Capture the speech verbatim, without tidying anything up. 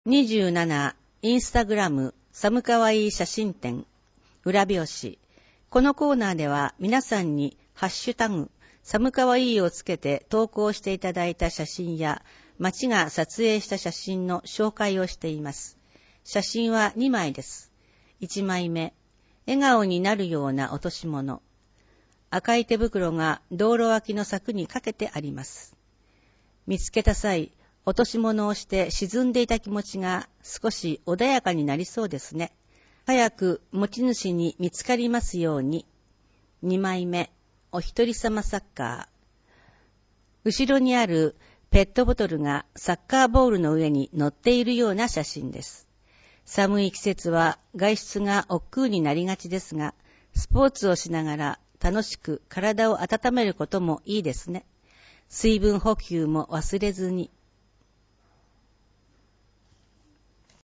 にじゅうなな、インスタグラム、寒かわいい写真展、裏表紙。このコーナーでは皆さんにハッシュタグ、寒かわいいをつけて投稿していただいた写真や、町が撮影した写真の紹介をしています。写真はにまいです。いちまいめ、笑顔になるような落とし物。赤い手袋が道路脇の柵にかけてあります。見つけた際、落とし物をして沈んでいた気持ちが少し穏やかになりそうですね。早く持ち主に見つかりますように。にまいめ、お一人様サッカー。後ろにあるペットボトルがサッカーボールの上に乗っているような写真です。寒い季節は外出が億劫になりがちですが、スポーツをしながら楽しく体を温めることもいいですね。水分補給も忘れずに。